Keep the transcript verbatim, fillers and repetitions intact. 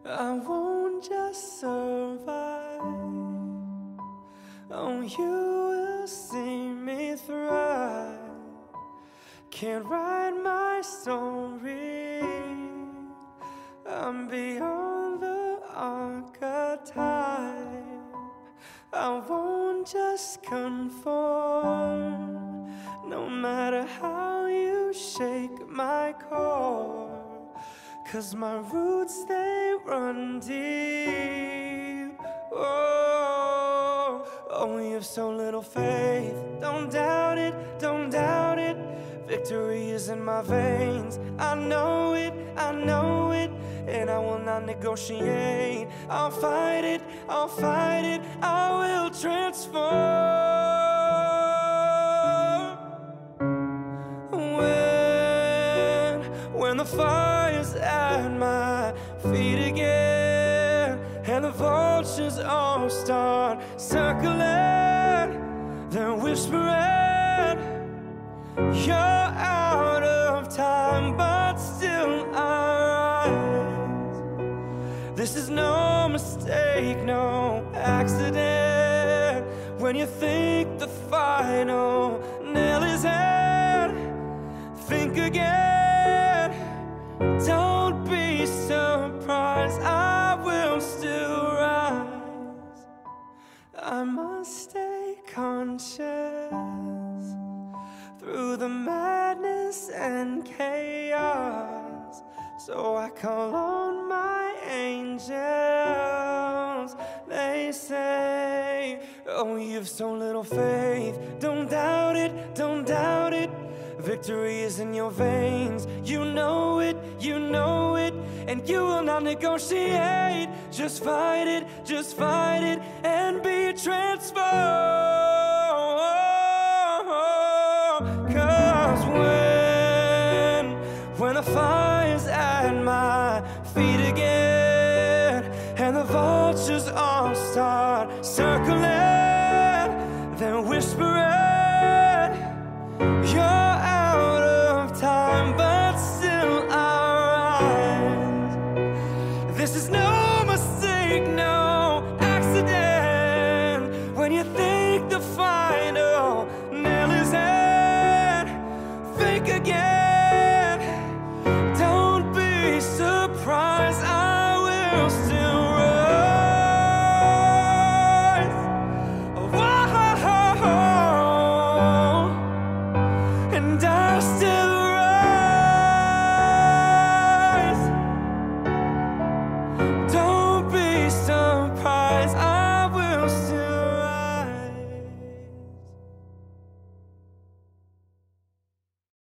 I won't just survive. Oh, you will see me thrive. Can't write my story. I'm beyond the archetype. I won't just conform. No matter how you shake my core, 'cause my roots, they run deep. Oh, oh, you have so little faith. Don't doubt it, don't doubt it. Victory is in my veins. I know it, I know it. And I will not negotiate. I'll fight it, I'll fight it. I will transform. When, when the fire's at my feet again, and the vultures all start circling, they're whispering, you're out of time, but still I rise. This is no mistake, no accident. When you think the final nail is in, think again. Don't be surprised, I will still rise. I must stay conscious through the madness and chaos. So I call on my angels. They say, oh, you've so little faith. Don't doubt it, don't doubt it. Victory is in your veins. You know it, you know it. And you will not negotiate. Just fight it, just fight it, and be transformed. 'Cause when, when the fire's at my feet again, and the vultures all start circling, they're whispering, you're out of time, but still I rise. This is no mistake, no accident. When you think the final nail is in, think again.